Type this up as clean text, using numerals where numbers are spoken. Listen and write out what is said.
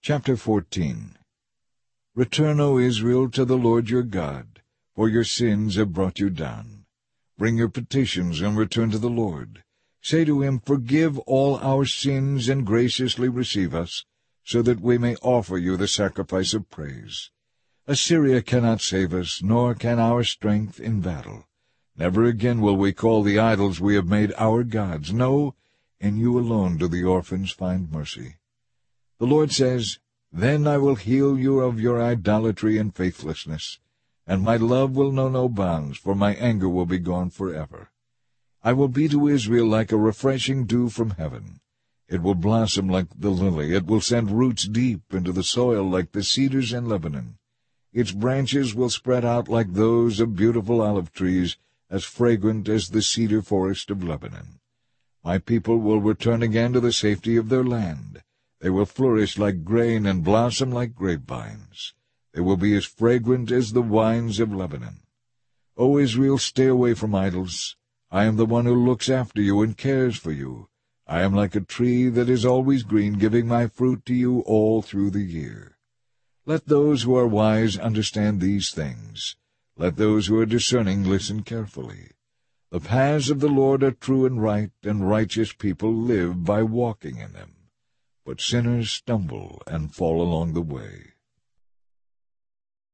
Chapter 14. Return, O Israel, to the Lord your God, for your sins have brought you down. Bring your petitions and return to the Lord. Say to him, Forgive all our sins and graciously receive us, so that we may offer you the sacrifice of praise. Assyria cannot save us, nor can our strength in battle. Never again will we call the idols we have made our gods. No, in you alone do the orphans find mercy. The Lord says, Then I will heal you of your idolatry and faithlessness, and my love will know no bounds, for my anger will be gone forever. I will be to Israel like a refreshing dew from heaven. It will blossom like the lily. It will send roots deep into the soil like the cedars in Lebanon. Its branches will spread out like those of beautiful olive trees, as fragrant as the cedar forest of Lebanon. My people will return again to the safety of their land. They will flourish like grain and blossom like grapevines. They will be as fragrant as the wines of Lebanon. O Israel, stay away from idols. I am the one who looks after you and cares for you. I am like a tree that is always green, giving my fruit to you all through the year. Let those who are wise understand these things. Let those who are discerning listen carefully. The paths of the Lord are true and right, and righteous people live by walking in them. But sinners stumble and fall along the way.